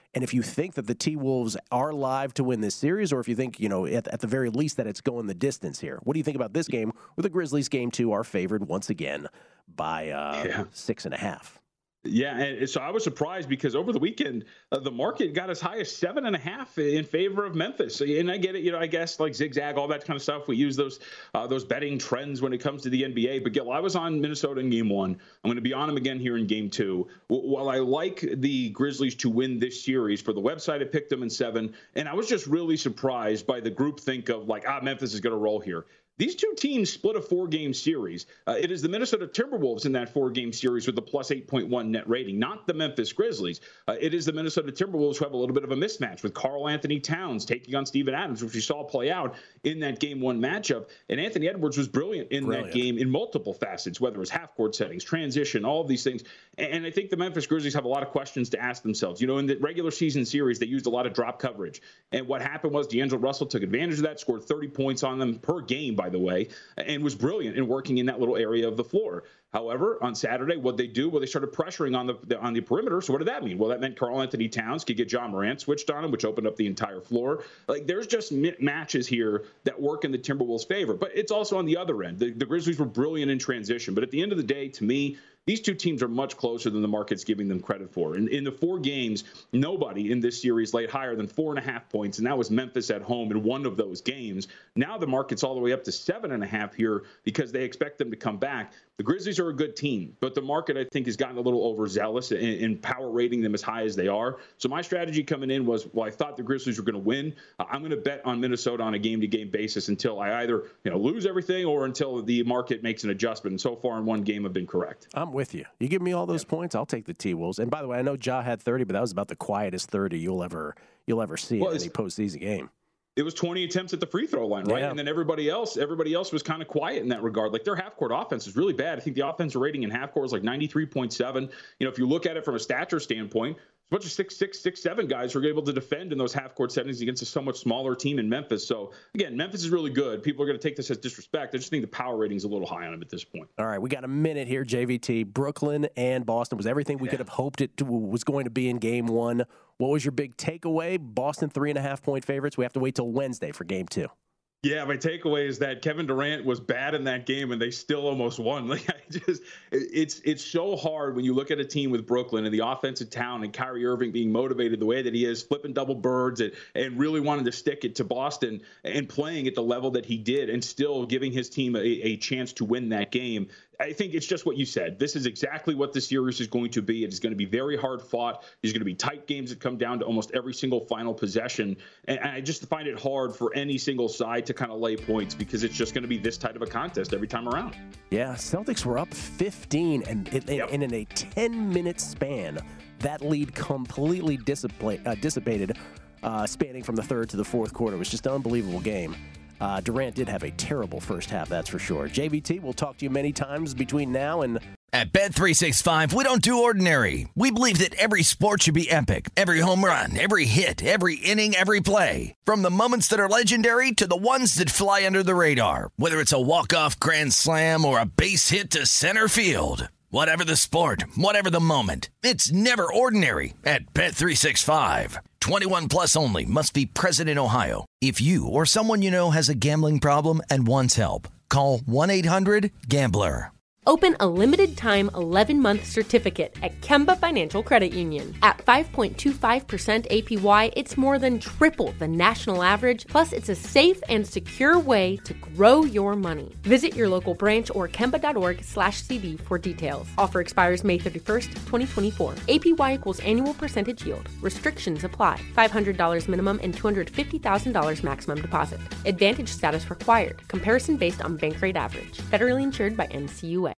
F: And if you think that the T-Wolves are live to win this series, or if you think, you know, at, at the very least that it's going the distance here, what do you think about this game where the Grizzlies game two are favored once again by uh, yeah. six and a half?
H: Yeah, and so I was surprised because over the weekend, uh, the market got as high as seven and a half in favor of Memphis. And I get it, you know, I guess like zigzag, all that kind of stuff. We use those uh, those betting trends when it comes to the N B A. But Gil, I was on Minnesota in game one. I'm going to be on them again here in game two. While I like the Grizzlies to win this series, for the website, I picked them in seven. And I was just really surprised by the groupthink of like, ah, Memphis is going to roll here. These two teams split a four-game series. Uh, it is the Minnesota Timberwolves in that four-game series with the plus eight point one net rating, not the Memphis Grizzlies. Uh, it is the Minnesota Timberwolves who have a little bit of a mismatch with Karl Anthony Towns taking on Steven Adams, which we saw play out in that game one matchup. And Anthony Edwards was brilliant in brilliant. that game in multiple facets, whether it was half-court settings, transition, all of these things. And, and I think the Memphis Grizzlies have a lot of questions to ask themselves. You know, in the regular season series, they used a lot of drop coverage. And what happened was D'Angelo Russell took advantage of that, scored thirty points on them per game, by the way, and was brilliant in working in that little area of the floor. However, on Saturday, what they do, well, they started pressuring on the, the on the perimeter. So what did that mean? Well, that meant Karl Anthony Towns could get John Morant switched on him, which opened up the entire floor. Like, there's just matches here that work in the Timberwolves' favor. But it's also on the other end. The, the Grizzlies were brilliant in transition. But at the end of the day, to me, these two teams are much closer than the market's giving them credit for. In, in the four games, nobody in this series laid higher than four and a half points, and that was Memphis at home in one of those games. Now the market's all the way up to seven and a half here because they expect them to come back. The Grizzlies are a good team, but the market, I think, has gotten a little overzealous in, in power rating them as high as they are. So my strategy coming in was, well, I thought the Grizzlies were going to win. Uh, I'm going to bet on Minnesota on a game-to-game basis until I either, you know, lose everything or until the market makes an adjustment. And so far in one game, I've been correct.
F: I'm with you. You give me all those yeah. points, I'll take the T-Wolves. And by the way, I know Ja had thirty, but that was about the quietest thirty you'll ever you'll ever see well, in any postseason game.
H: It was twenty attempts at the free throw line, right? Yeah. And then everybody else, everybody else was kind of quiet in that regard. Like, their half-court offense is really bad. I think the offensive rating in half-court is like ninety-three point seven. You know, if you look at it from a stature standpoint, a bunch of six six, six seven guys who are able to defend in those half-court settings against a somewhat smaller team in Memphis. So, again, Memphis is really good. People are going to take this as disrespect. I just think the power rating is a little high on them at this point.
F: All right, we got a minute here, J V T. Brooklyn and Boston was everything we yeah. could have hoped it to, was going to be in game one. What was your big takeaway? Boston three and a half point favorites. We have to wait till Wednesday for game two.
H: Yeah, my takeaway is that Kevin Durant was bad in that game, and they still almost won. Like, I just, it's it's so hard when you look at a team with Brooklyn and the offensive talent and Kyrie Irving being motivated the way that he is, flipping double birds and, and really wanting to stick it to Boston and playing at the level that he did and still giving his team a, a chance to win that game. I think it's just what you said. This is exactly what the series is going to be. It is going to be very hard fought. There's going to be tight games that come down to almost every single final possession. And I just find it hard for any single side to kind of lay points because it's just going to be this tight of a contest every time around.
F: Yeah, Celtics were up fifteen, and, it, yep. and in a ten-minute span, that lead completely dissipa- uh, dissipated, uh, spanning from the third to the fourth quarter. It was just an unbelievable game. Uh, Durant did have a terrible first half, that's for sure. J V T, we'll talk to you many times between now and...
A: At Bet three sixty-five, we don't do ordinary. We believe that every sport should be epic. Every home run, every hit, every inning, every play. From the moments that are legendary to the ones that fly under the radar. Whether it's a walk-off grand slam or a base hit to center field. Whatever the sport, whatever the moment, it's never ordinary at Bet three sixty-five. twenty-one plus only. Must be present in Ohio. If you or someone you know has a gambling problem and wants help, call one eight hundred gambler.
I: Open a limited-time eleven-month certificate at Kemba Financial Credit Union. At five point two five percent A P Y, it's more than triple the national average, plus it's a safe and secure way to grow your money. Visit your local branch or kemba.org slash CD for details. Offer expires May thirty-first, twenty twenty-four. A P Y equals annual percentage yield. Restrictions apply. five hundred dollars minimum and two hundred fifty thousand dollars maximum deposit. Advantage status required. Comparison based on bank rate average. Federally insured by N C U A.